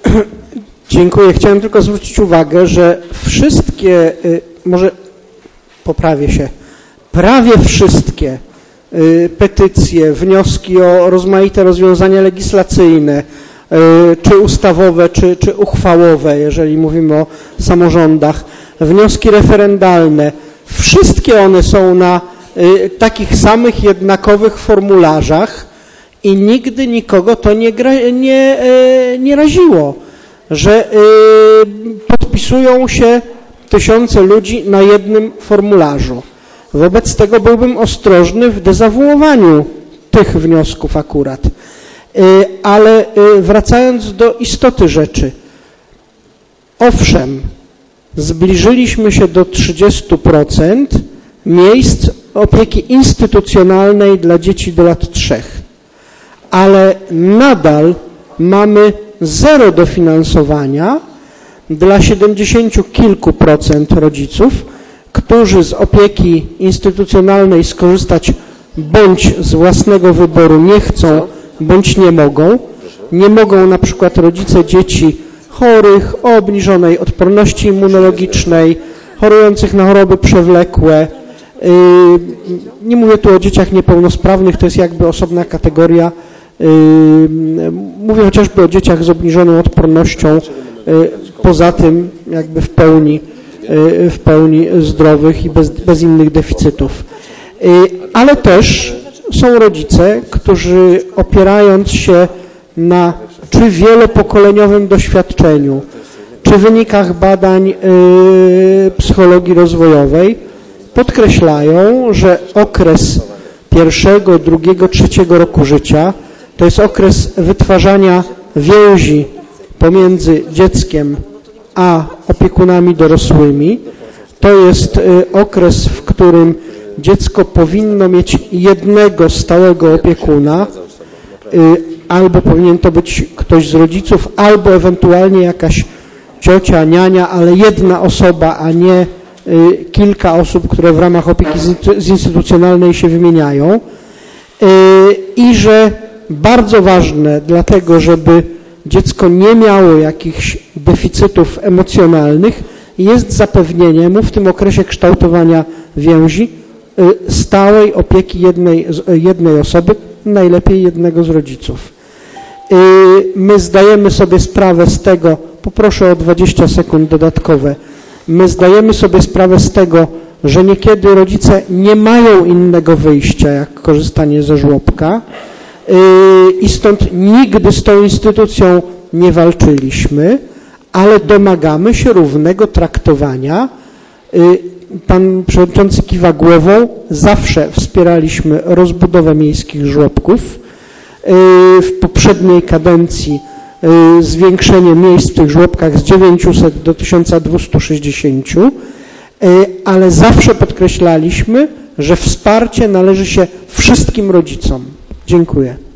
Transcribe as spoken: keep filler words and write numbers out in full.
Dziękuję. Chciałem tylko zwrócić uwagę, że wszystkie, może poprawię się, prawie wszystkie petycje, wnioski o rozmaite rozwiązania legislacyjne, czy ustawowe, czy, czy uchwałowe, jeżeli mówimy o samorządach, wnioski referendalne, wszystkie one są na takich samych, jednakowych formularzach i nigdy nikogo to nie, nie, nie raziło, że podpisują się tysiące ludzi na jednym formularzu. Wobec tego byłbym ostrożny w dezawuowaniu tych wniosków akurat. Ale wracając do istoty rzeczy, owszem, zbliżyliśmy się do trzydziestu procent miejsc opieki instytucjonalnej dla dzieci do lat trzech, ale nadal mamy zero dofinansowania dla siedemdziesięciu kilku procent rodziców, którzy z opieki instytucjonalnej skorzystać bądź z własnego wyboru nie chcą, bądź nie mogą. Nie mogą na przykład rodzice dzieci chorych, o obniżonej odporności immunologicznej, chorujących na choroby przewlekłe. Nie mówię tu o dzieciach niepełnosprawnych, to jest jakby osobna kategoria. Mówię chociażby o dzieciach z obniżoną odpornością, poza tym jakby w pełni, w pełni zdrowych i bez, bez innych deficytów. Ale też są rodzice, którzy opierając się na czy wielopokoleniowym doświadczeniu, czy wynikach badań psychologii rozwojowej podkreślają, że okres pierwszego, drugiego, trzeciego roku życia to jest okres wytwarzania więzi pomiędzy dzieckiem a opiekunami dorosłymi. To jest okres, w którym dziecko powinno mieć jednego stałego opiekuna, albo powinien to być ktoś z rodziców, albo ewentualnie jakaś ciocia, niania, ale jedna osoba, a nie kilka osób, które w ramach opieki zinstytucjonalnej się wymieniają. I że bardzo ważne dlatego, żeby dziecko nie miało jakichś deficytów emocjonalnych, jest zapewnienie mu w tym okresie kształtowania więzi stałej opieki jednej, jednej osoby, najlepiej jednego z rodziców. My zdajemy sobie sprawę z tego, poproszę o dwadzieścia sekund dodatkowe, my zdajemy sobie sprawę z tego, że niekiedy rodzice nie mają innego wyjścia, jak korzystanie ze żłobka i stąd nigdy z tą instytucją nie walczyliśmy, ale domagamy się równego traktowania. Pan przewodniczący kiwa głową, zawsze wspieraliśmy rozbudowę miejskich żłobków. W poprzedniej kadencji zwiększenie miejsc w tych żłobkach z dziewięciuset do tysiąca dwustu sześćdziesięciu, ale zawsze podkreślaliśmy, że wsparcie należy się wszystkim rodzicom. Dziękuję.